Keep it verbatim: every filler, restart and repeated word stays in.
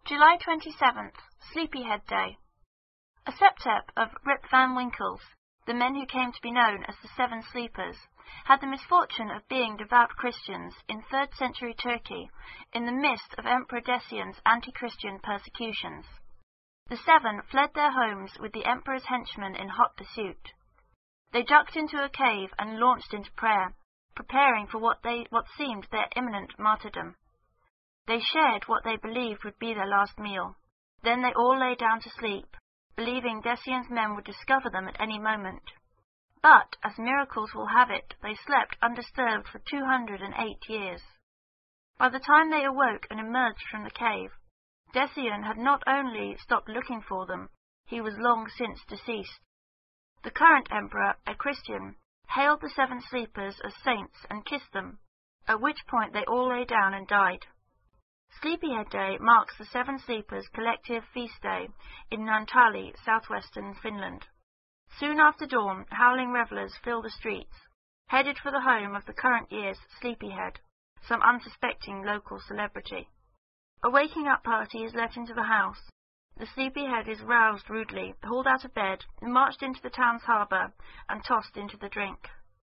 July twenty-seventh, Sleepyhead Day. A septet of Rip Van Winkles, the men who came to be known as the Seven Sleepers, had the misfortune of being devout Christians in third century Turkey in the midst of Emperor Decian's anti-Christian persecutions. The seven fled their homes with the emperor's henchmen in hot pursuit. They ducked into a cave and launched into prayer, preparing for what they what seemed their imminent martyrdom. They shared what they believed would be their last meal. Then they all lay down to sleep, believing Decian's men would discover them at any moment. But, as miracles will have it, they slept undisturbed for two hundred and eight years. By the time they awoke and emerged from the cave, Decian had not only stopped looking for them, he was long since deceased. The current emperor, a Christian, hailed the Seven Sleepers as saints and kissed them, at which point they all lay down and died. Sleepyhead Day marks the Seven Sleepers' collective feast day in Naantali, southwestern Finland. Soon after dawn, howling revellers fill the streets, headed for the home of the current year's Sleepyhead, some unsuspecting local celebrity. A waking-up party is let into the house. The Sleepyhead is roused rudely, hauled out of bed, marched into the town's harbour, and tossed into the drink.